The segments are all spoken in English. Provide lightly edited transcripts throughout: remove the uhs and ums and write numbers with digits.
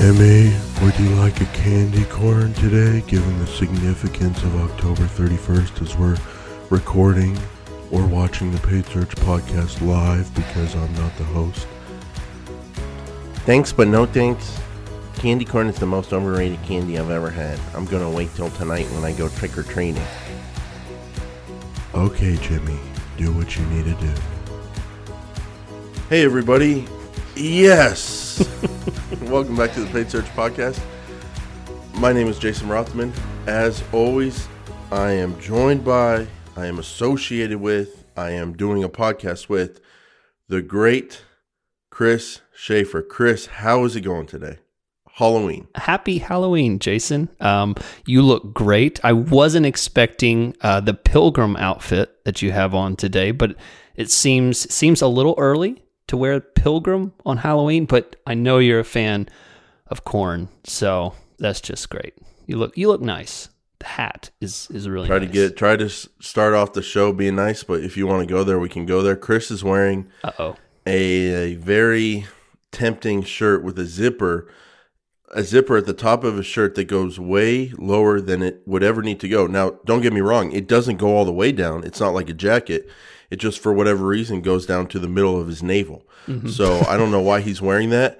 Jimmy, would you like a candy corn today, given the significance of October 31st as we're recording or watching the Paid Search podcast live because I'm not the host? Thanks, but no thanks. Candy corn is the most overrated candy I've ever had. I'm gonna wait till tonight when I go trick-or-treating. Okay, Jimmy, do what you need to do. Hey, everybody. Yes! Welcome back to the Paid Search podcast. My name is Jason Rothman. As always, I am joined by, I am associated with, I am doing a podcast with the great Chris Schaefer. Chris, how is it going today? Halloween. Happy Halloween, Jason. You look great. I wasn't expecting the pilgrim outfit that you have on today, but it seems a little early to wear pilgrim on Halloween, but I know you're a fan of corn, so that's just great. You look nice. The hat is really nice. Try to start off the show being nice, but if you want to go there, we can go there. Chris is wearing a very tempting shirt with a zipper at the top of his shirt that goes way lower than it would ever need to go. Now, don't get me wrong, it doesn't go all the way down. It's not like a jacket. It just, for whatever reason, goes down to the middle of his navel. Mm-hmm. So I don't know why he's wearing that.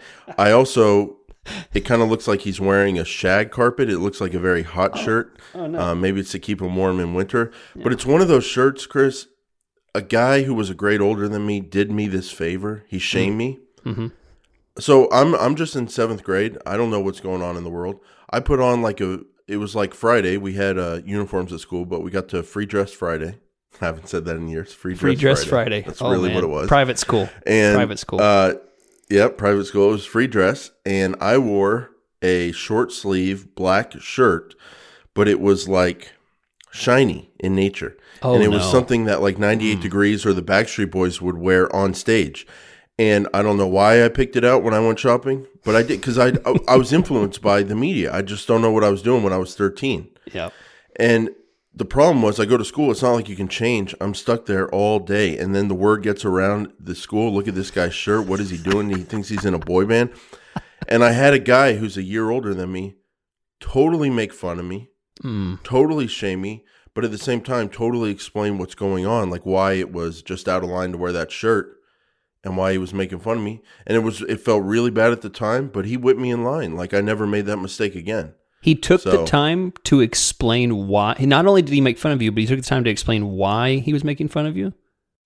It kind of looks like he's wearing a shag carpet. It looks like a very hot shirt. Oh, no. Maybe it's to keep him warm in winter. Yeah. But it's one of those shirts, Chris, a guy who was a grade older than me did me this favor. He shamed me. Mm-hmm. So I'm just in 7th grade. I don't know what's going on in the world. I put on it was like Friday. We had uniforms at school, but we got to Free Dress Friday. I haven't said that in years. Free Dress Friday. That's really what it was. Private school. Private school. Private school. It was free dress. And I wore a short sleeve black shirt, but it was like shiny in nature. And it was something that like 98 Degrees or the Backstreet Boys would wear on stage. And I don't know why I picked it out when I went shopping, but I did because I was influenced by the media. I just don't know what I was doing when I was 13. Yeah. And the problem was I go to school. It's not like you can change. I'm stuck there all day. And then the word gets around the school. Look at this guy's shirt. What is he doing? He thinks he's in a boy band. And I had a guy who's a year older than me totally make fun of me, totally shame me, but at the same time totally explain what's going on, like why it was just out of line to wear that shirt and why he was making fun of me. And it felt really bad at the time, but he whipped me in line. Like I never made that mistake again. He took the time to explain why. Not only did he make fun of you, but he took the time to explain why he was making fun of you?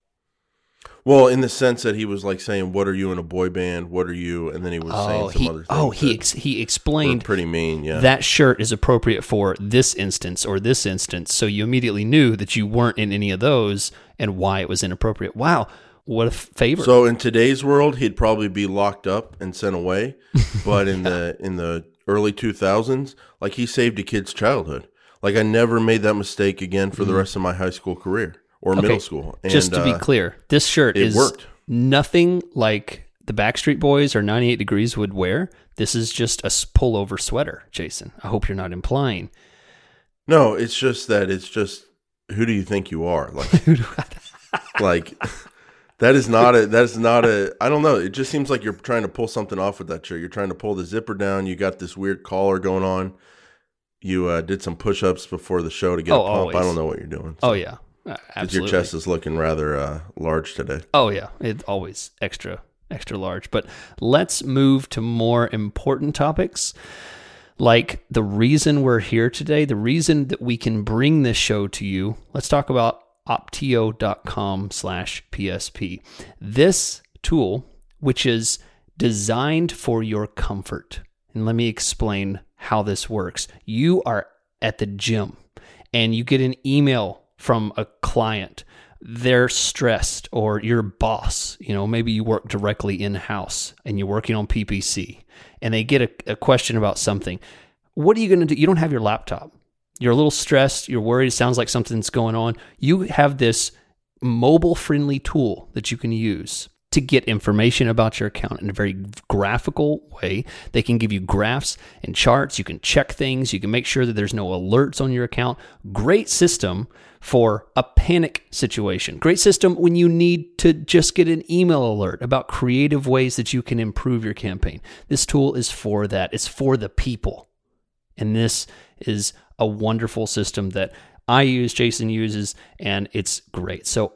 Well, in the sense that he was like saying, what are you in a boy band? What are you? And then he was saying some other things. He explained. Pretty mean, yeah. That shirt is appropriate for this instance or this instance. So you immediately knew that you weren't in any of those and why it was inappropriate. Wow. What a favor. So in today's world, he'd probably be locked up and sent away. But in the early 2000s, like he saved a kid's childhood. Like I never made that mistake again for the rest of my high school career or middle school. And, just to be clear, this shirt worked. Nothing like the Backstreet Boys or 98 Degrees would wear. This is just a pullover sweater, Jason. I hope you're not implying. No, it's just who do you think you are? Like That is not a, I don't know. It just seems like you're trying to pull something off with that shirt. You're trying to pull the zipper down. You got this weird collar going on. You did some push-ups before the show to get a pump. Always. I don't know what you're doing. So. Oh, yeah. Absolutely. Your chest is looking rather large today. Oh, yeah. It's always extra large. But let's move to more important topics. Like the reason we're here today, the reason that we can bring this show to you. Let's talk about optio.com/PSP. This tool, which is designed for your comfort. And let me explain how this works. You are at the gym and you get an email from a client. They're stressed, or your boss, maybe you work directly in-house and you're working on PPC and they get a question about something. What are you going to do? You don't have your laptop. You're a little stressed. You're worried. It sounds like something's going on. You have this mobile-friendly tool that you can use to get information about your account in a very graphical way. They can give you graphs and charts. You can check things. You can make sure that there's no alerts on your account. Great system for a panic situation. Great system when you need to just get an email alert about creative ways that you can improve your campaign. This tool is for that. It's for the people. And this is a wonderful system that I use, Jason uses, and it's great. So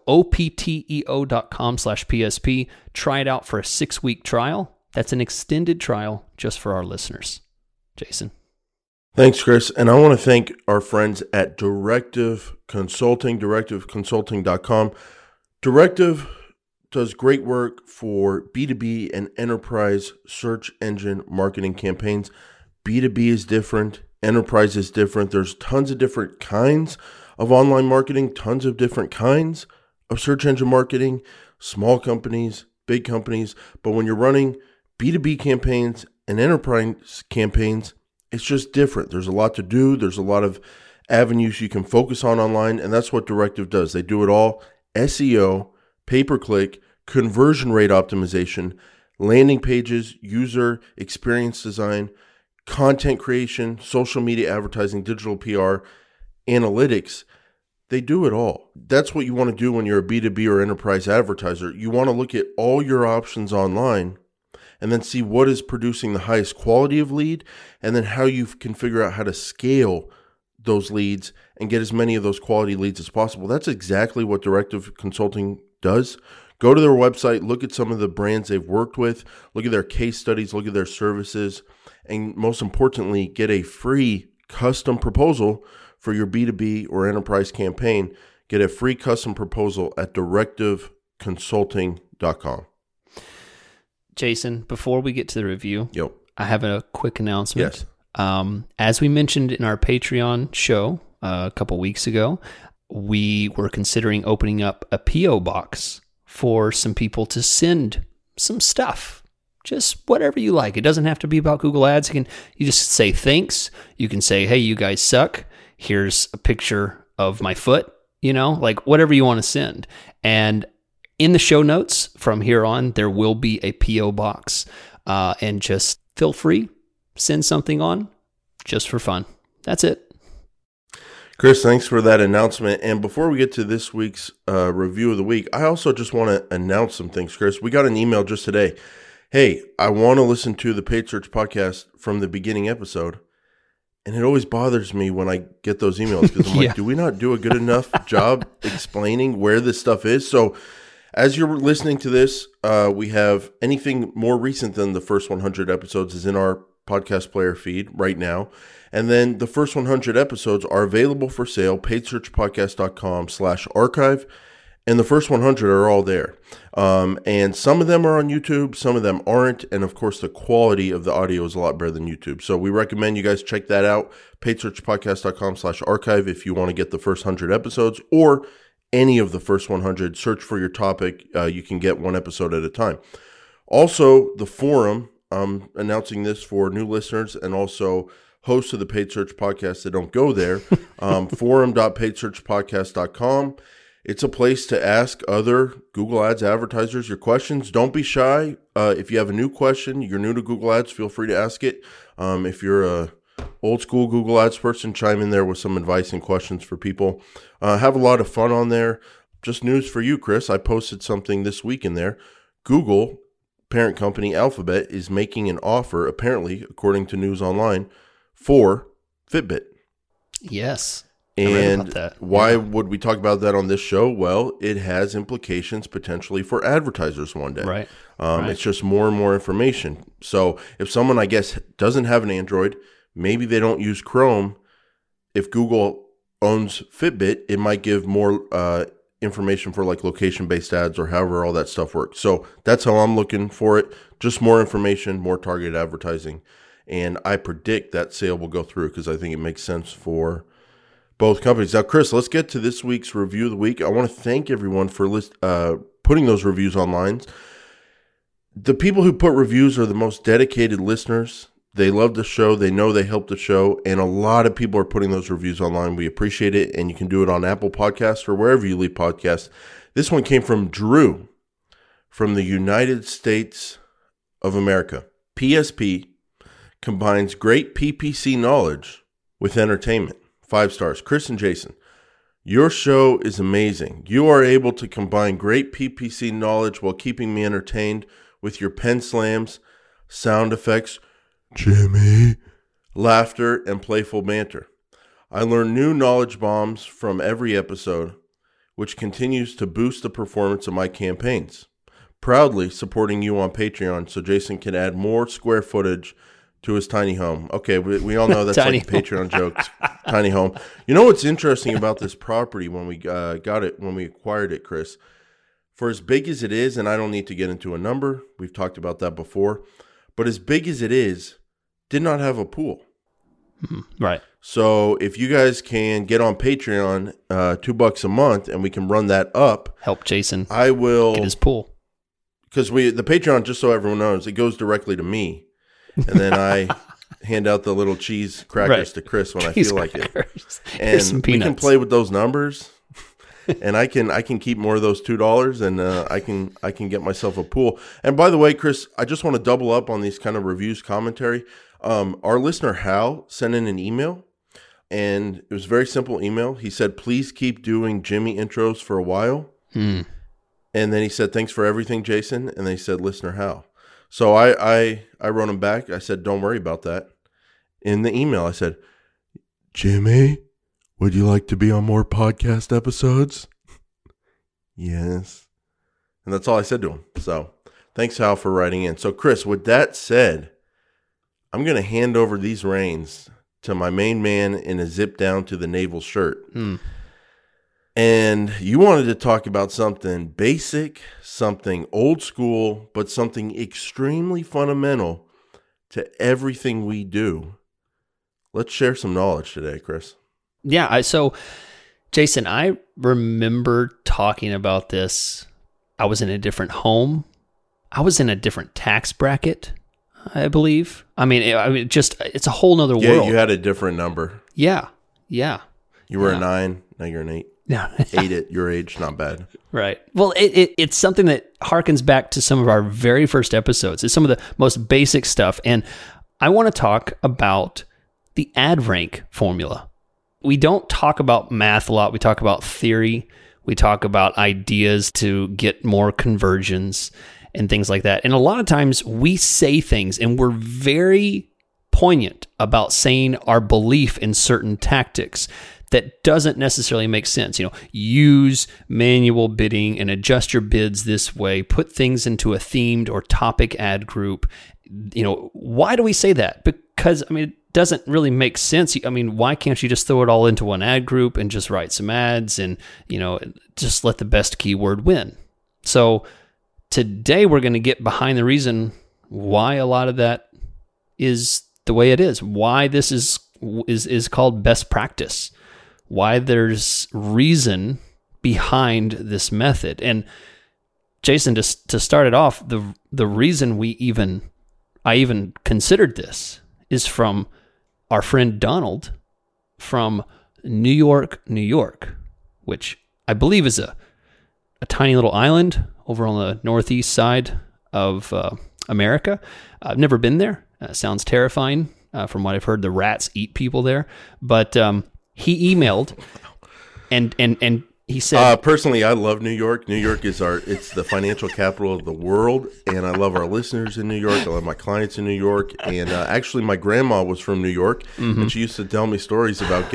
opteo.com/PSP. Try it out for a 6-week trial. That's an extended trial just for our listeners. Jason. Thanks, Chris. And I want to thank our friends at Directive Consulting, directiveconsulting.com. Directive does great work for B2B and enterprise search engine marketing campaigns. B2B is different. Enterprise is different. There's tons of different kinds of online marketing, tons of different kinds of search engine marketing, small companies, big companies. But when you're running B2B campaigns and enterprise campaigns, it's just different. There's a lot to do. There's a lot of avenues you can focus on online, and that's what Directive does. They do it all: SEO, pay-per-click, conversion rate optimization, landing pages, user experience design, content creation, social media advertising, digital PR, analytics. They do it all. That's what you want to do when you're a B2B or enterprise advertiser. You want to look at all your options online and then see what is producing the highest quality of lead, and then how you can figure out how to scale those leads and get as many of those quality leads as possible. That's exactly what Directive Consulting does. Go to their website, look at some of the brands they've worked with, look at their case studies, look at their services, and most importantly, get a free custom proposal for your B2B or enterprise campaign. Get a free custom proposal at directiveconsulting.com. Jason, before we get to the review, Yep. I have a quick announcement. Yes. As we mentioned in our Patreon show a couple weeks ago, we were considering opening up a P.O. box for some people to send some stuff. Just whatever you like. It doesn't have to be about Google Ads. You just say thanks. You can say, hey, you guys suck. Here's a picture of my foot, like whatever you want to send. And in the show notes from here on, there will be a P.O. box. And just feel free, send something on just for fun. That's it. Chris, thanks for that announcement. And before we get to this week's review of the week, I also just want to announce some things, Chris. We got an email just today. Hey, I want to listen to the Paid Search podcast from the beginning episode. And it always bothers me when I get those emails because I'm like, do we not do a good enough job explaining where this stuff is? So as you're listening to this, we have anything more recent than the first 100 episodes is in our podcast player feed right now. And then the first 100 episodes are available for sale, paidsearchpodcast.com/archive. And the first 100 are all there. And some of them are on YouTube, some of them aren't. And of course, the quality of the audio is a lot better than YouTube. So we recommend you guys check that out, paidsearchpodcast.com/archive if you want to get the first 100 episodes or any of the first 100. Search for your topic. You can get one episode at a time. Also, the forum, I'm announcing this for new listeners and also hosts of the Paid Search Podcast that don't go there, forum.paidsearchpodcast.com. It's a place to ask other Google Ads advertisers your questions. Don't be shy. If you have a new question, you're new to Google Ads, feel free to ask it. If you're a old school Google Ads person, chime in there with some advice and questions for people. Have a lot of fun on there. Just news for you, Chris. I posted something this week in there. Google, parent company Alphabet, is making an offer, apparently, according to News Online, for Fitbit. Yes. And why would we talk about that on this show? Well, it has implications potentially for advertisers one day. Right. It's just more and more information. So if someone, I guess, doesn't have an Android, maybe they don't use Chrome. If Google owns Fitbit, it might give more information for like location-based ads or however all that stuff works. So that's how I'm looking for it. Just more information, more targeted advertising. And I predict that sale will go through because I think it makes sense for both companies. Now, Chris, let's get to this week's review of the week. I want to thank everyone for putting those reviews online. The people who put reviews are the most dedicated listeners. They love the show. They know they help the show. And a lot of people are putting those reviews online. We appreciate it. And you can do it on Apple Podcasts or wherever you leave podcasts. This one came from Drew from the United States of America. PSP combines great PPC knowledge with entertainment. 5 stars. Chris and Jason, your show is amazing. You are able to combine great PPC knowledge while keeping me entertained with your pen slams, sound effects, Jimmy, laughter, and playful banter. I learn new knowledge bombs from every episode, which continues to boost the performance of my campaigns. Proudly supporting you on Patreon so Jason can add more square footage to his tiny home. Okay, we all know that's like a Patreon joke. Tiny home. You know what's interesting about this property when we got it, when we acquired it, Chris? For as big as it is, and I don't need to get into a number, we've talked about that before, but as big as it is, did not have a pool. Right. So if you guys can get on Patreon, $2 a month, and we can run that up, help Jason. I will get his pool, because the Patreon, just so everyone knows, it goes directly to me, and then I hand out the little cheese crackers to Chris when I feel like it, and we can play with those numbers, and I can keep more of those $2, and I can get myself a pool. And by the way, Chris, I just want to double up on these kind of reviews commentary. Our listener Hal sent in an email, and it was a very simple email. He said, "Please keep doing Jimmy intros for a while." And then he said, "Thanks for everything, Jason." And then he said, "Listener Hal." So I wrote him back. I said, "Don't worry about that." In the email, I said, Jimmy, would you like to be on more podcast episodes? Yes. And that's all I said to him. So thanks, Hal, for writing in. So, Chris, with that said, I'm going to hand over these reins to my main man in a zip down to the navel shirt. And you wanted to talk about something basic, something old school, but something extremely fundamental to everything we do. Let's share some knowledge today, Chris. Yeah. So, Jason, I remember talking about this. I was in a different home. I was in a different tax bracket, I believe. I mean, it's a whole nother world. Yeah, you had a different number. Yeah. You were a 9, now you're an 8. No. 8 at your age, not bad. Right. Well, it's something that harkens back to some of our very first episodes. It's some of the most basic stuff. And I want to talk about the ad rank formula. We don't talk about math a lot. We talk about theory. We talk about ideas to get more conversions and things like that. And a lot of times we say things and we're very poignant about saying our belief in certain tactics that doesn't necessarily make sense. Use manual bidding and adjust your bids this way, put things into a themed or topic ad group. Why do we say that? Because, it doesn't really make sense. Why can't you just throw it all into one ad group and just write some ads and, just let the best keyword win? So today we're going to get behind the reason why a lot of that is the way it is, why this is called best practice, why there's reason behind this method. And Jason, to start it off, the reason I even considered this is from our friend Donald from New York, New York, which I believe is a tiny little island over on the northeast side of America. I've never been there. Sounds terrifying. From what I've heard, the rats eat people there. But he emailed and he said, personally, I love New York. New York is it's the financial capital of the world. And I love our listeners in New York. I love my clients in New York. And actually, my grandma was from New York. And she used to tell me stories about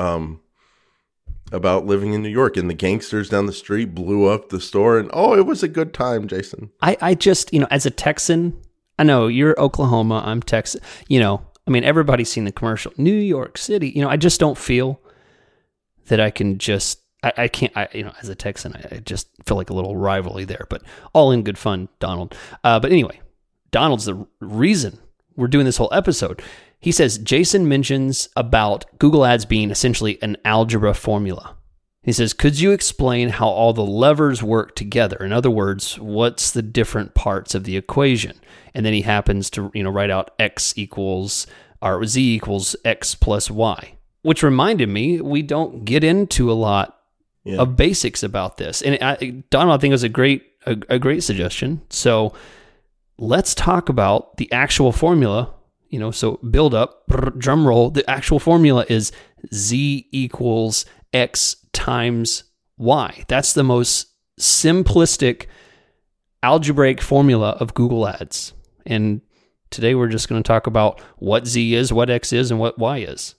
about living in New York. And the gangsters down the street blew up the store. And it was a good time, Jason. I just, as a Texan, I know you're Oklahoma, I'm Texas, everybody's seen the commercial, New York City, I just don't feel that I can just, I can't, as a Texan, I just feel like a little rivalry there, but all in good fun, Donald. But anyway, Donald's the reason we're doing this whole episode. He says, Jason mentions about Google Ads being essentially an algebra formula. He says, could you explain how all the levers work together? In other words, what's the different parts of the equation? And then he happens to, write out X equals, or Z equals X plus Y, which reminded me, we don't get into a lot of basics about this. And Donald, I think, was a great a great suggestion. So let's talk about the actual formula. So build up, drum roll. The actual formula is Z equals X times Y. That's the most simplistic algebraic formula of Google Ads. And today we're just going to talk about what Z is, what X is, and what Y is.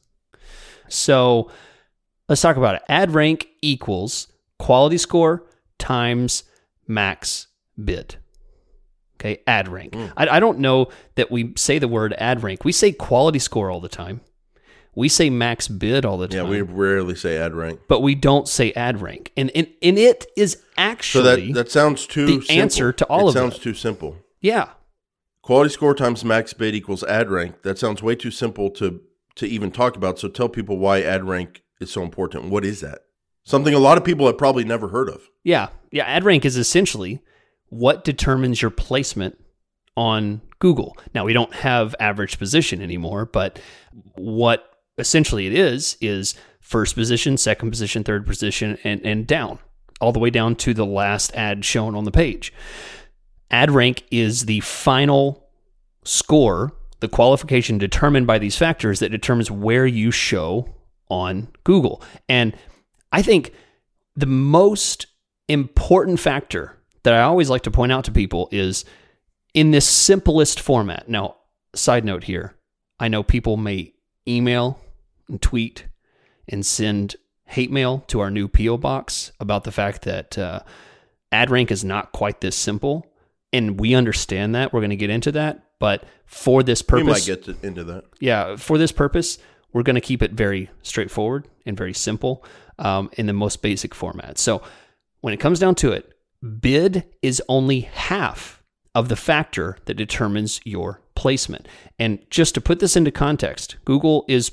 So let's talk about it. Ad rank equals quality score times max bid. Okay, ad rank. I don't know that we say the word ad rank. We say quality score all the time. We say max bid all the time. Yeah, we rarely say ad rank. But we don't say ad rank. And it is actually so that sounds too the simple. Answer to all of it. It sounds too simple. Yeah. Quality score times max bid equals ad rank. That sounds way too simple to even talk about. So tell people why ad rank is so important. What is that? Something a lot of people have probably never heard of. Yeah. Ad rank is essentially what determines your placement on Google. Now, we don't have average position anymore, but what essentially it is first position, second position, third position, and down, all the way down to the last ad shown on the page. Ad rank is the final score, the qualification determined by these factors that determines where you show on Google. And I think the most important factor that I always like to point out to people is in this simplest format. Now, side note here, I know people may email and tweet and send hate mail to our new P.O. box about the fact that ad rank is not quite this simple. And we understand that. We're going to get into that. But for this purpose... We might get into that. Yeah, for this purpose, we're going to keep it very straightforward and very simple in the most basic format. So when it comes down to it, bid is only half of the factor that determines your placement. And just to put this into context, Google is,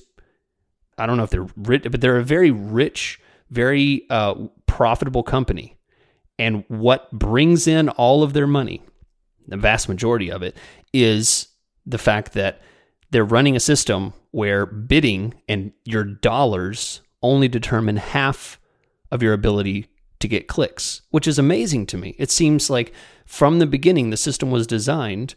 I don't know if they're rich, but they're a very rich, very profitable company. And what brings in all of their money, the vast majority of it, is the fact that they're running a system where bidding and your dollars only determine half of your ability to get clicks, which is amazing to me. It seems like from the beginning, the system was designed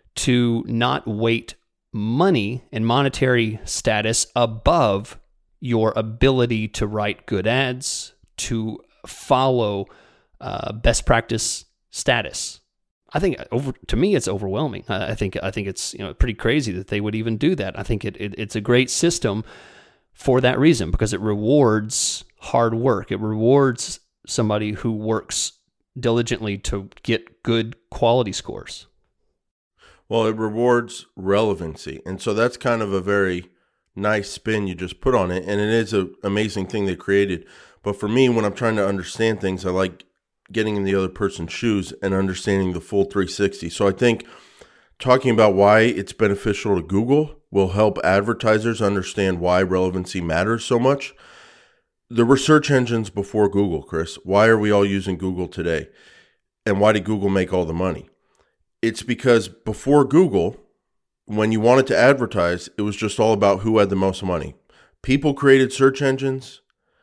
to not weight money and monetary status above your ability to write good ads, to follow best practice status. I think to me, it's overwhelming. I think it's pretty crazy that they would even do that. I think it's a great system for that reason, because it rewards hard work. It rewards somebody who works diligently to get good quality scores. Well, it rewards relevancy. And so that's kind of a very nice spin you just put on it. And it is an amazing thing they created. But for me, when I'm trying to understand things, I like getting in the other person's shoes and understanding the full 360. So I think talking about why it's beneficial to Google will help advertisers understand why relevancy matters so much. There were search engines before Google, Chris. Why are we all using Google today? And why did Google make all the money? It's because before Google, when you wanted to advertise, it was just all about who had the most money. People created search engines.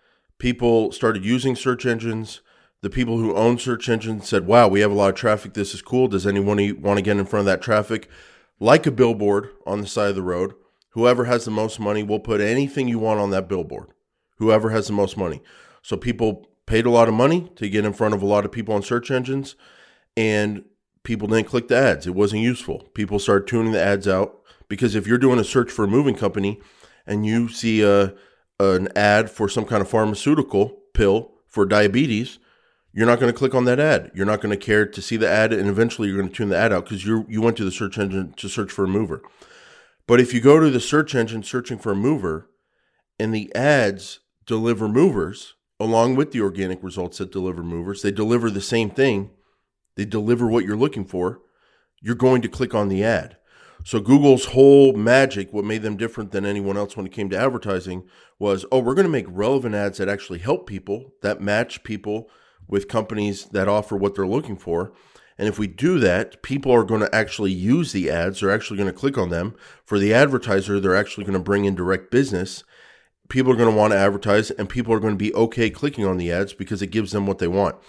People started using search engines. The people who own search engines said, wow, we have a lot of traffic. This is cool. Does anyone want to get in front of that traffic? Like a billboard on the side of the road, whoever has the most money will put anything you want on that billboard. Whoever has the most money. So people paid a lot of money to get in front of a lot of people on search engines, and people didn't click the ads. It wasn't useful. People started tuning the ads out, because if you're doing a search for a moving company and you see an ad for some kind of pharmaceutical pill for diabetes, you're not going to click on that ad. You're not going to care to see the ad, and eventually you're going to tune the ad out because you went to the search engine to search for a mover. But if you go to the search engine searching for a mover and the ads deliver movers along with the organic results that deliver movers, they deliver the same thing, they deliver what you're looking for, you're going to click on the ad. So Google's whole magic, what made them different than anyone else when it came to advertising, was, we're going to make relevant ads that actually help people, that match people with companies that offer what they're looking for. And if we do that, people are going to actually use the ads. They're actually going to click on them. For the advertiser, they're actually going to bring in direct business. People are going to want to advertise, and people are going to be okay clicking on the ads because it gives them what they want.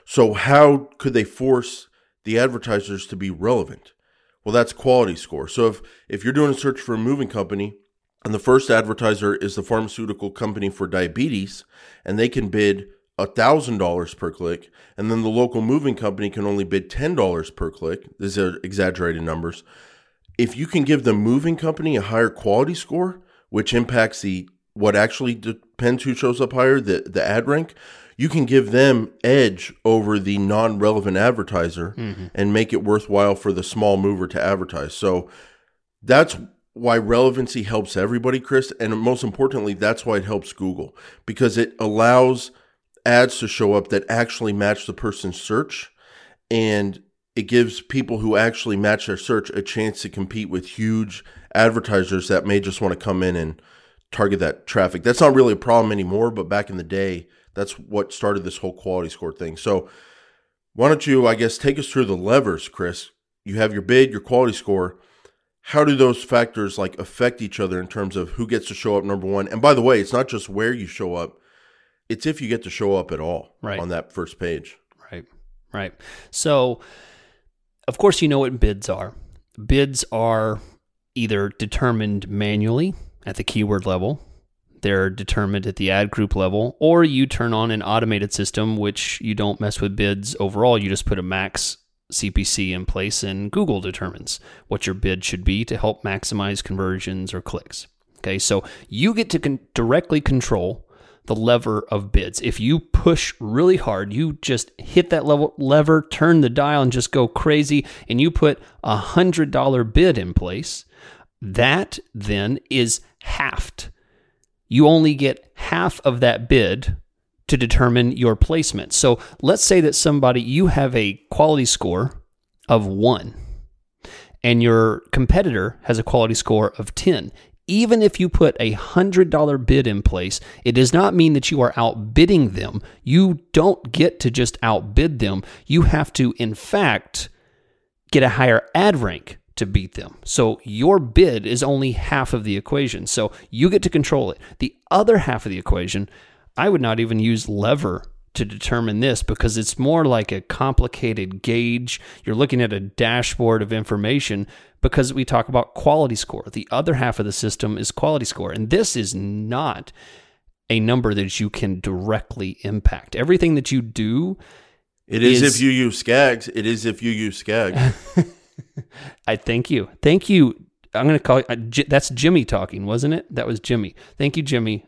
So how could they force the advertisers to be relevant? Well, that's quality score. So if you're doing a search for a moving company and the first advertiser is the pharmaceutical company for diabetes and they can bid $1,000 per click, and then the local moving company can only bid $10 per click. These are exaggerated numbers. If you can give the moving company a higher quality score, which impacts what actually depends who shows up higher, the ad rank, you can give them edge over the non-relevant advertiser and make it worthwhile for the small mover to advertise. So that's why relevancy helps everybody, Chris. And most importantly, that's why it helps Google, because it allows ads to show up that actually match the person's search, and it gives people who actually match their search a chance to compete with huge advertisers that may just want to come in and target that traffic. That's not really a problem anymore, but back in the day, that's what started this whole quality score thing. So why don't you, I guess, take us through the levers, Chris? You have your bid, your quality score. How do those factors affect each other in terms of who gets to show up, number one? And by the way, it's not just where you show up. It's if you get to show up at all on that first page. Right. So, of course, you know what bids are. Bids are either determined manually at the keyword level, they're determined at the ad group level, or you turn on an automated system, which you don't mess with bids overall. You just put a max CPC in place, and Google determines what your bid should be to help maximize conversions or clicks. Okay, so you get to directly control the lever of bids. If you push really hard, you just hit that lever, turn the dial, and just go crazy, and you put $100 bid in place, that then is halved. You only get half of that bid to determine your placement. So let's say that you have a quality score of 1, and your competitor has a quality score of 10. Even if you put a $100 bid in place, it does not mean that you are outbidding them. You don't get to just outbid them. You have to, in fact, get a higher ad rank to beat them. So your bid is only half of the equation. So you get to control it. The other half of the equation, I would not even use lever to determine this, because it's more like a complicated gauge. You're looking at a dashboard of information, because we talk about quality score. The other half of the system is quality score. And this is not a number that you can directly impact. Everything that you do is if you use SCAGs. It is if you use SCAGs. I thank you. Thank you. I'm going to call it, that's Jimmy talking, wasn't it? That was Jimmy. Thank you, Jimmy.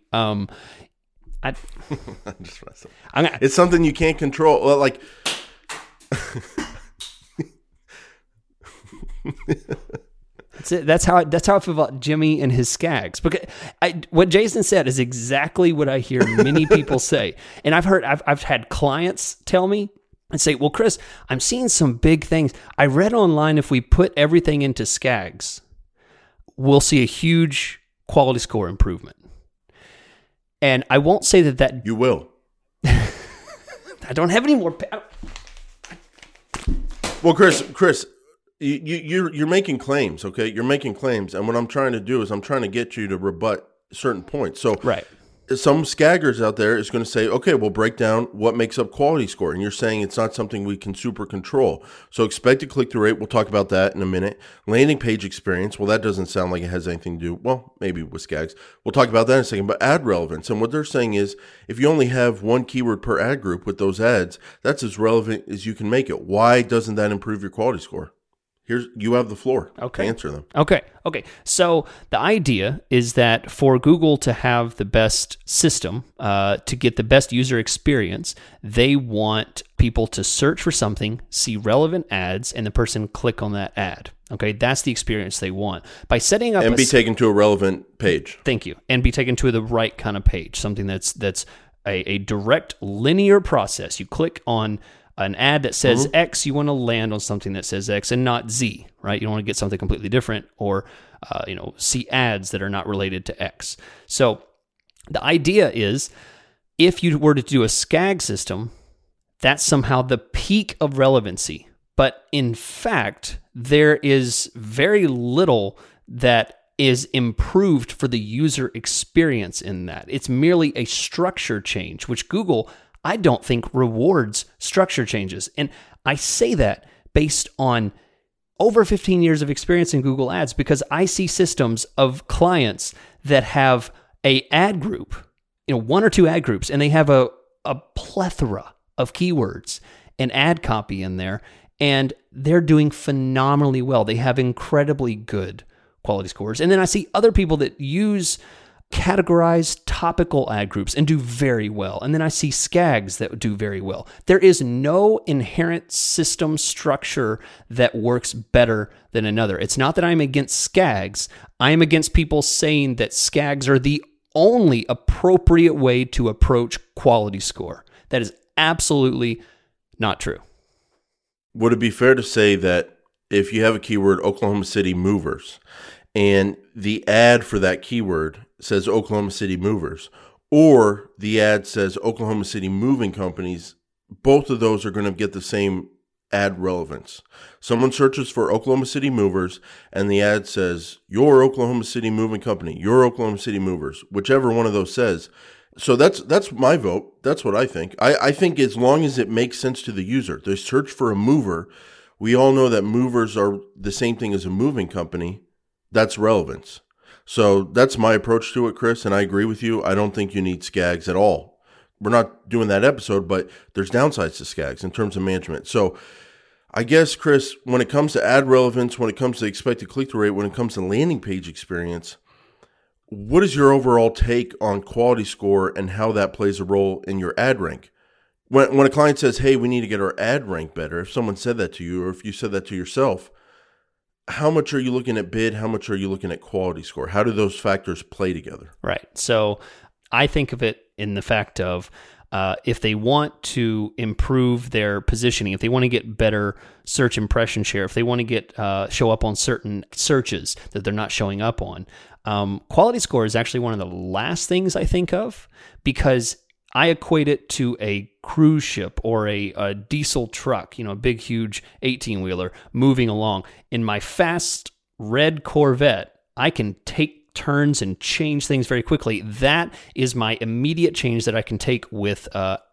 It's something you can't control. Well, That's it. That's how I feel about Jimmy and his SCAGs. Because what Jason said is exactly what I hear many people say, and I've had clients tell me and say, "Well, Chris, I'm seeing some big things. I read online if we put everything into SCAGs, we'll see a huge quality score improvement." And I won't say that you will. I don't have any more. Well, Chris, you're making claims, okay? You're making claims, and what I'm trying to do is I'm trying to get you to rebut certain points. So, right. Some scaggers out there is going to say, okay, we'll break down what makes up quality score. And you're saying it's not something we can super control. So expected click-through rate, we'll talk about that in a minute. Landing page experience, well, that doesn't sound like it has anything to do, well, maybe with SCAGs. We'll talk about that in a second. But ad relevance, and what they're saying is if you only have one keyword per ad group with those ads, that's as relevant as you can make it. Why doesn't that improve your quality score? You have the floor to answer them. Okay. So the idea is that for Google to have the best system, to get the best user experience, they want people to search for something, see relevant ads, and the person click on that ad. Okay, that's the experience they want. By setting up and be taken to a relevant page. Thank you. And be taken to the right kind of page, something that's a direct linear process. You click on an ad that says X, you want to land on something that says X and not Z, right? You don't want to get something completely different or, see ads that are not related to X. So the idea is if you were to do a SCAG system, that's somehow the peak of relevancy. But in fact, there is very little that is improved for the user experience in that. It's merely a structure change, which Google, I don't think rewards structure changes. And I say that based on over 15 years of experience in Google Ads, because I see systems of clients that have a ad group, one or two ad groups, and they have a plethora of keywords and ad copy in there, and they're doing phenomenally well. They have incredibly good quality scores. And then I see other people that use categorized topical ad groups and do very well. And then I see SCAGs that do very well. There is no inherent system structure that works better than another. It's not that I'm against SCAGs. I am against people saying that SCAGs are the only appropriate way to approach quality score. That is absolutely not true. Would it be fair to say that if you have a keyword, Oklahoma City movers, and the ad for that keyword says Oklahoma City movers, or the ad says Oklahoma City moving companies, both of those are going to get the same ad relevance? Someone searches for Oklahoma City movers and the ad says your Oklahoma City moving company, your Oklahoma City movers, whichever one of those says. So that's my vote. That's what I think. I think as long as it makes sense to the user, they search for a mover. We all know that movers are the same thing as a moving company. That's relevance. So that's my approach to it, Chris, and I agree with you. I don't think you need SCAGs at all. We're not doing that episode, but there's downsides to SCAGs in terms of management. So I guess, Chris, when it comes to ad relevance, when it comes to expected click-through rate, when it comes to landing page experience, what is your overall take on quality score and how that plays a role in your ad rank? When a client says, hey, we need to get our ad rank better, if someone said that to you or if you said that to yourself, how much are you looking at bid? How much are you looking at quality score? How do those factors play together? Right. So I think of it in the fact of if they want to improve their positioning, if they want to get better search impression share, if they want to get show up on certain searches that they're not showing up on, quality score is actually one of the last things I think of, because I equate it to a cruise ship or a diesel truck, a big, huge 18-wheeler moving along. In my fast red Corvette, I can take turns and change things very quickly. That is my immediate change that I can take with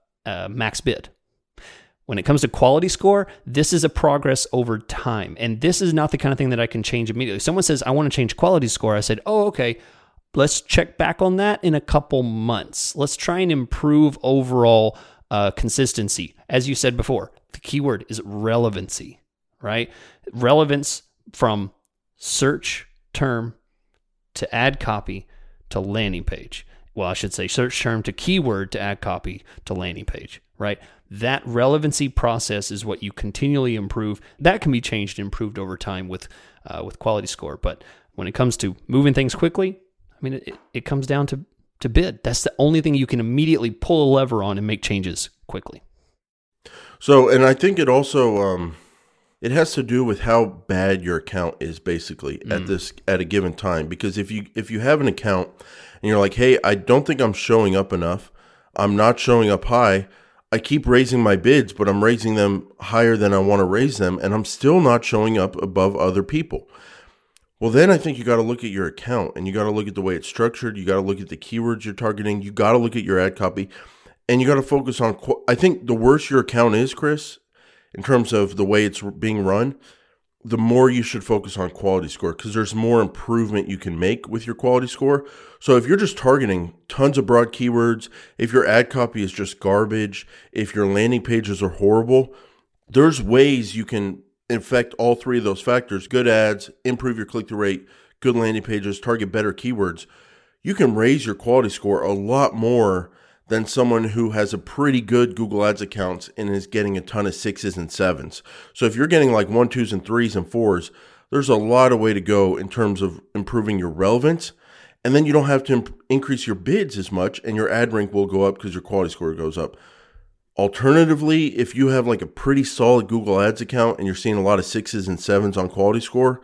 max bid. When it comes to quality score, this is a progress over time. And this is not the kind of thing that I can change immediately. Someone says, I want to change quality score. I said, oh, okay. Let's check back on that in a couple months. Let's try and improve overall consistency. As you said before, the keyword is relevancy, right? Relevance from search term to ad copy to landing page. Well, I should say search term to keyword to ad copy to landing page, right? That relevancy process is what you continually improve. That can be changed and improved over time with quality score. But when it comes to moving things quickly, I mean, it comes down to bid. That's the only thing you can immediately pull a lever on and make changes quickly. So, and I think it also it has to do with how bad your account is basically at a given time. Because if you have an account and you're like, hey, I don't think I'm showing up enough, I'm not showing up high, I keep raising my bids, but I'm raising them higher than I want to raise them, and I'm still not showing up above other people. Well, then I think you got to look at your account and you got to look at the way it's structured. You got to look at the keywords you're targeting. You got to look at your ad copy, and you got to focus on, I think the worse your account is, Chris, in terms of the way it's being run, the more you should focus on quality score, because there's more improvement you can make with your quality score. So if you're just targeting tons of broad keywords, if your ad copy is just garbage, if your landing pages are horrible, there's ways you can affect all three of those factors: good ads, improve your click-through rate, good landing pages, target better keywords. You can raise your quality score a lot more than someone who has a pretty good Google Ads account and is getting a ton of 6s and 7s. So if you're getting like 1, 2s, and 3s and 4s, there's a lot of way to go in terms of improving your relevance. And then you don't have to increase your bids as much, and your ad rank will go up because your quality score goes up. Alternatively, if you have like a pretty solid Google Ads account and you're seeing a lot of 6s and 7s on quality score,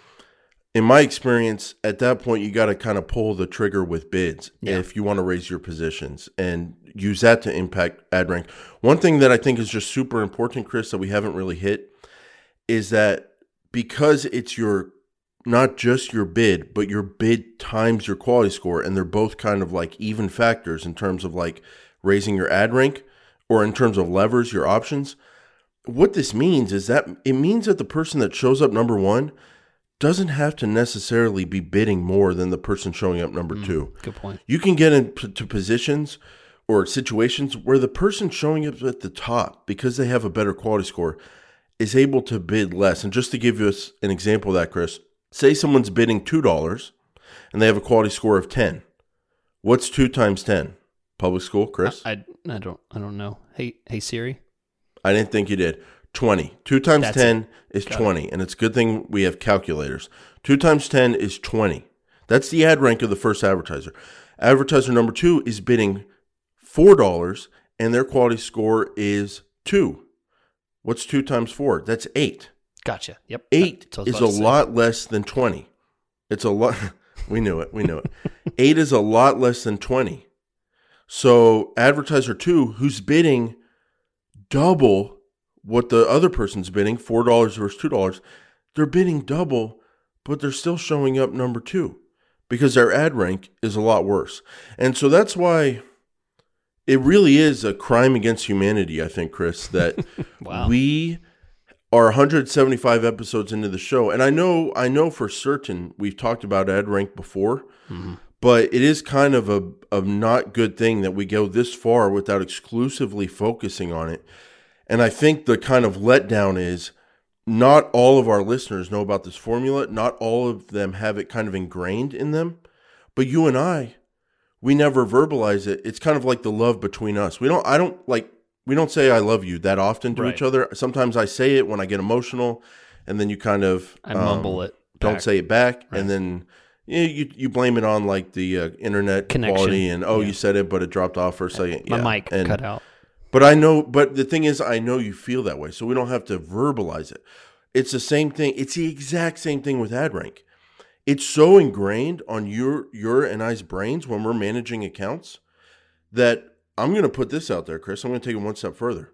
in my experience, at that point, you got to kind of pull the trigger with bids if you want to raise your positions and use that to impact ad rank. One thing that I think is just super important, Chris, that we haven't really hit is that because it's not just your bid, but your bid times your quality score, and they're both kind of like even factors in terms of like raising your ad rank. or in terms of levers, your options. What this means is that it means that the person that shows up number one doesn't have to necessarily be bidding more than the person showing up number two. Good point. You can get into positions or situations where the person showing up at the top, because they have a better quality score, is able to bid less. And just to give you an example of that, Chris, say someone's bidding $2 and they have a quality score of 10. What's 2 times 10? Public school, Chris? I don't know. Hey Siri. I didn't think you did. 20. 2 times 10 is 20. And it's a good thing we have calculators. 2 times 10 is 20. That's the ad rank of the first advertiser. Advertiser number 2 is bidding $4 and their quality score is 2. What's 2 times 4? That's 8. Gotcha. Yep. 8 is a lot less than 20. It's a lot. We knew it. 8 is a lot less than 20. So advertiser 2, who's bidding double what the other person's bidding, $4 versus $2, they're bidding double, but they're still showing up number 2 because their ad rank is a lot worse. And so that's why it really is a crime against humanity, I think, Chris, that wow. We are 175 episodes into the show. And I know for certain we've talked about ad rank before, but it is kind of a not good thing that we go this far without exclusively focusing on it. And I think the kind of letdown is not all of our listeners know about this formula. Not all of them have it kind of ingrained in them. But you and I, we never verbalize it. It's kind of like the love between us. We don't say I love you that often to each other. Sometimes I say it when I get emotional, and then you kind of I mumble it. Don't say it back, and then you blame it on like the internet connection quality, and you said it, but it dropped off for a second. My mic cut out. But I know. But the thing is, I know you feel that way, so we don't have to verbalize it. It's the same thing. It's the exact same thing with ad rank. It's so ingrained on your and I's brains when we're managing accounts that I'm going to put this out there, Chris. I'm going to take it one step further.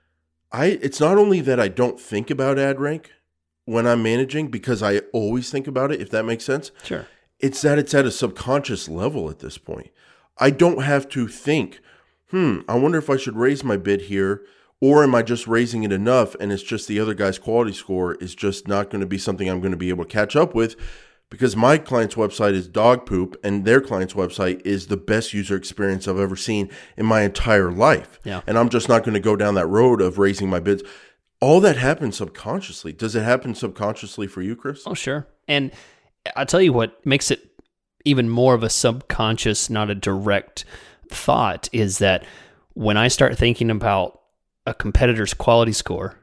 It's not only that I don't think about ad rank when I'm managing, because I always think about it, if that makes sense. Sure. It's that it's at a subconscious level at this point. I don't have to think, I wonder if I should raise my bid here, or am I just raising it enough and it's just the other guy's quality score is just not going to be something I'm going to be able to catch up with, because my client's website is dog poop and their client's website is the best user experience I've ever seen in my entire life. Yeah. And I'm just not going to go down that road of raising my bids. All that happens subconsciously. Does it happen subconsciously for you, Chris? Oh, sure. And I'll tell you what makes it even more of a subconscious, not a direct thought, is that when I start thinking about a competitor's quality score,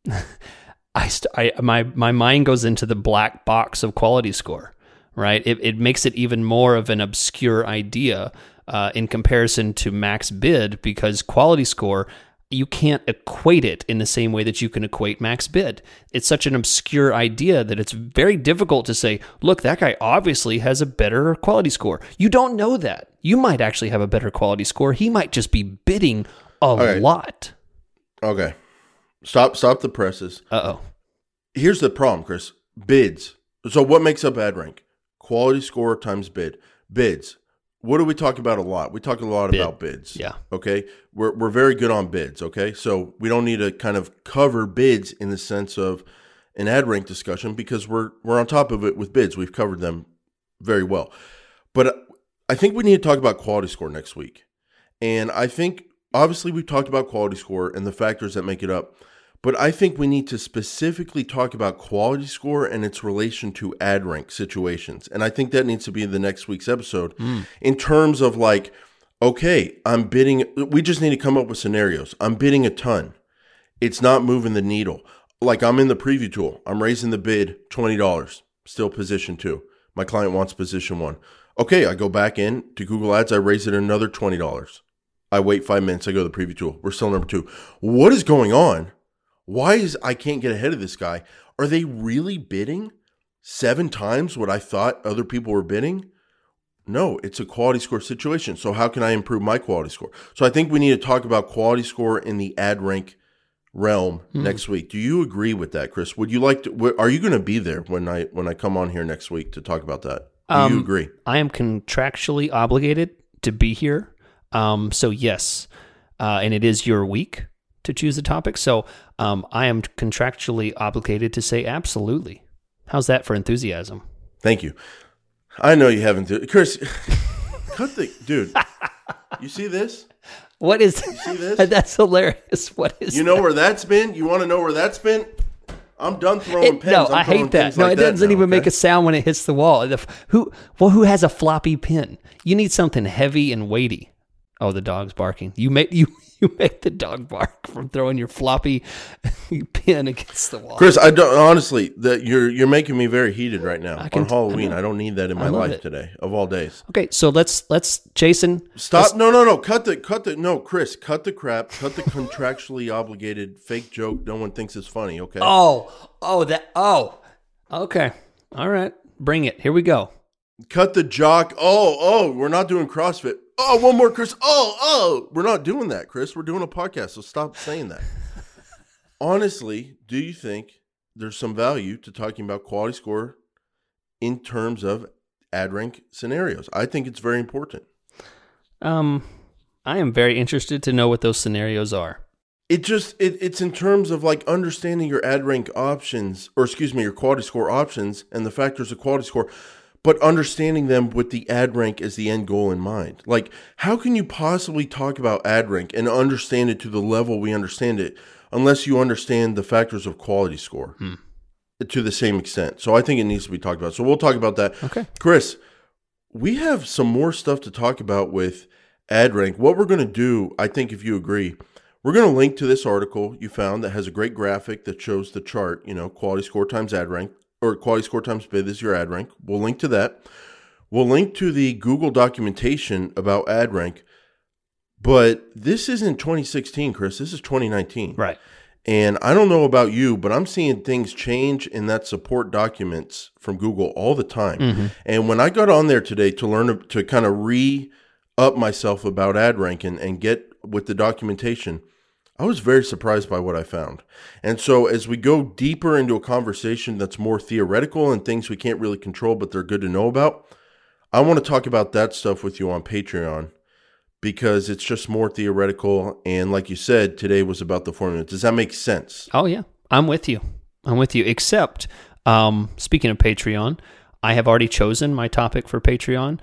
my mind goes into the black box of quality score, right? It makes it even more of an obscure idea in comparison to max bid, because quality score, you can't equate it in the same way that you can equate max bid. It's such an obscure idea that it's very difficult to say, look, that guy obviously has a better quality score. You don't know that. You might actually have a better quality score. He might just be bidding a lot. Okay. Stop the presses. Uh-oh. Here's the problem, Chris. Bids. So what makes up ad rank? Quality score times bid. Bids. What do we talk about a lot? We talk a lot about bids. Yeah. Okay. We're very good on bids. Okay. So we don't need to kind of cover bids in the sense of an ad rank discussion, because we're on top of it with bids. We've covered them very well. But I think we need to talk about quality score next week. And I think obviously we've talked about quality score and the factors that make it up. But I think we need to specifically talk about quality score and its relation to ad rank situations. And I think that needs to be in the next week's episode in terms of like, okay, I'm bidding. We just need to come up with scenarios. I'm bidding a ton. It's not moving the needle. Like I'm in the preview tool. I'm raising the bid $20, still position 2. My client wants position 1. Okay, I go back in to Google Ads. I raise it another $20. I wait 5 minutes. I go to the preview tool. We're still number 2. What is going on? Why is I can't get ahead of this guy? Are they really bidding 7 times what I thought other people were bidding? No, it's a quality score situation. So how can I improve my quality score? So I think we need to talk about quality score in the ad rank realm next week. Do you agree with that, Chris? Would you like to? Are you going to be there when I come on here next week to talk about that? Do you agree? I am contractually obligated to be here. So yes. and it is your week to choose the topic. So I am contractually obligated to say absolutely. How's that for enthusiasm? Thank you. I know you haven't. Chris, cut the... Dude, you see this? What is... You see this? That's hilarious. What is You know where that's been? You want to know where that's been? I'm done throwing pens. No, I hate that. No, it doesn't even make a sound when it hits the wall. Who has a floppy pen? You need something heavy and weighty. Oh, the dog's barking. You make the dog bark from throwing your floppy pen against the wall. Chris, I don't honestly. You're making me very heated right now on Halloween. I don't need that in my life today, of all days. Okay, so let's Jason. Stop! No! Cut the. No, Chris, cut the crap. Cut the contractually obligated fake joke. No one thinks is funny. Okay. Okay. All right. Bring it. Here we go. Cut the jock. We're not doing CrossFit. Oh, one more, Chris. We're not doing that, Chris. We're doing a podcast, so stop saying that. Honestly, do you think there's some value to talking about quality score in terms of ad rank scenarios? I think it's very important. I am very interested to know what those scenarios are. It's in terms of like understanding your ad rank options, your quality score options and the factors of quality score, but understanding them with the ad rank as the end goal in mind. Like, how can you possibly talk about ad rank and understand it to the level we understand it unless you understand the factors of quality score to the same extent? So I think it needs to be talked about. So we'll talk about that. Okay. Chris, we have some more stuff to talk about with ad rank. What we're going to do, I think if you agree, we're going to link to this article you found that has a great graphic that shows the chart, quality score times ad rank. Or quality score times bid is your ad rank. We'll link to that. We'll link to the Google documentation about ad rank. But this isn't 2016, Chris. This is 2019. Right. And I don't know about you, but I'm seeing things change in that support documents from Google all the time. Mm-hmm. And when I got on there today to learn to kind of re-up myself about ad rank and get with the documentation, I was very surprised by what I found. And so as we go deeper into a conversation that's more theoretical and things we can't really control, but they're good to know about, I want to talk about that stuff with you on Patreon because it's just more theoretical. And like you said, today was about the formula. Does that make sense? Oh, yeah. I'm with you. Except, speaking of Patreon, I have already chosen my topic for Patreon.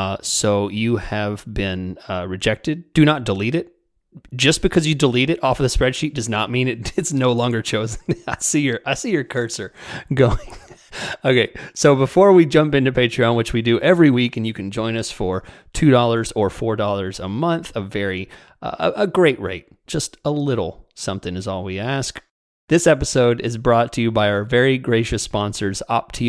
So you have been rejected. Do not delete it. Just because you delete it off of the spreadsheet does not mean it's no longer chosen. I see your cursor going. Okay, so before we jump into Patreon, which we do every week, and you can join us for $2 or $4 a month, a great rate. Just a little something is all we ask. This episode is brought to you by our very gracious sponsors,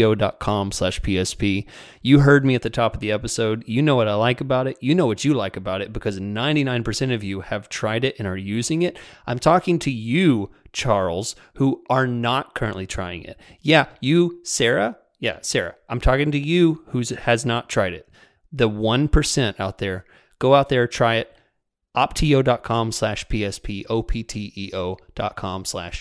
optio.com/PSP. You heard me at the top of the episode. You know what I like about it. You know what you like about it because 99% of you have tried it and are using it. I'm talking to you, Charles, who are not currently trying it. Yeah, you, Sarah. Yeah, Sarah. I'm talking to you who has not tried it. The 1% out there, go out there, try it. optio.com/PSP, opteo.com/PSP.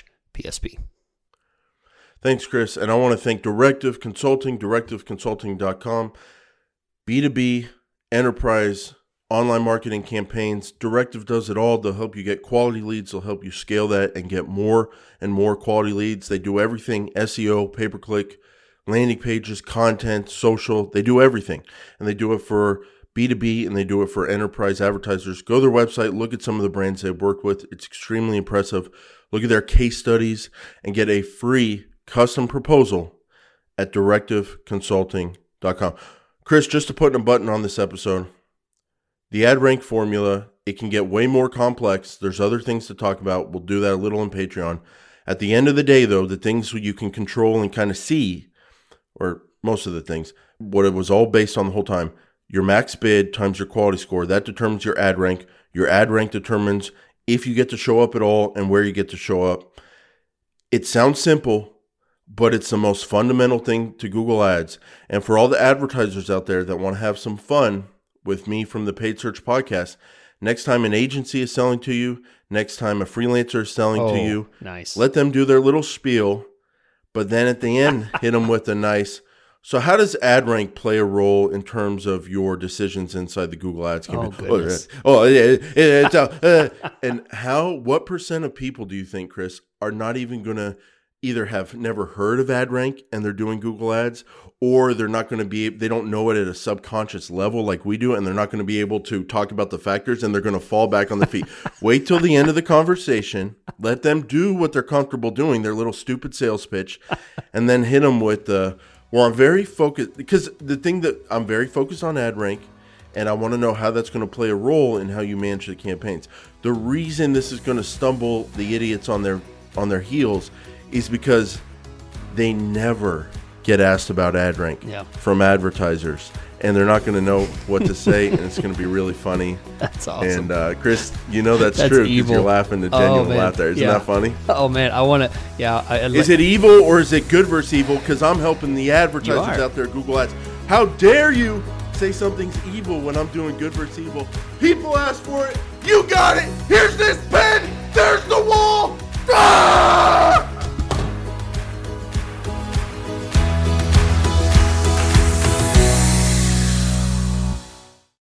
Thanks, Chris. And I want to thank Directive Consulting, directiveconsulting.com, B2B, enterprise, online marketing campaigns. Directive does it all. They'll help you get quality leads. They'll help you scale that and get more and more quality leads. They do everything, SEO, pay-per-click, landing pages, content, social. They do everything. And they do it for B2B and they do it for enterprise advertisers. Go to their website, look at some of the brands they've worked with. It's extremely impressive. Look at their case studies and get a free custom proposal at directiveconsulting.com. Chris, just to put a button on this episode, the ad rank formula, it can get way more complex. There's other things to talk about. We'll do that a little on Patreon. At the end of the day, though, the things you can control and kind of see, or most of the things, what it was all based on the whole time, your max bid times your quality score, that determines your ad rank. Your ad rank determines if you get to show up at all and where you get to show up. It sounds simple, but it's the most fundamental thing to Google Ads. And for all the advertisers out there that want to have some fun with me from the Paid Search Podcast, next time an agency is selling to you, next time a freelancer is selling to you, nice. Let them do their little spiel, but then at the end, hit them with a nice, So how does AdRank play a role in terms of your decisions inside the Google Ads campaign? Oh, goodness. And what percent of people do you think, Chris, are not even going to either have never heard of AdRank and they're doing Google Ads, or they're not going to be, they don't know it at a subconscious level like we do, and they're not going to be able to talk about the factors, and they're going to fall back on their feet. Wait till the end of the conversation. Let them do what they're comfortable doing, their little stupid sales pitch, and then hit them with I'm very focused, because the thing that I'm very focused on AdRank, and I want to know how that's going to play a role in how you manage the campaigns. The reason this is going to stumble the idiots on their heels is because they never get asked about AdRank from advertisers, and they're not going to know what to say, and it's going to be really funny. That's awesome. And Chris, you know that's true because you're laughing the genuine laugh there. Isn't that funny? Oh man, I want to. Yeah. Is it evil or is it good versus evil? Because I'm helping the advertisers out there, Google Ads. How dare you say something's evil when I'm doing good versus evil? People ask for it. You got it. Here's this pen. There's the wall. Ah!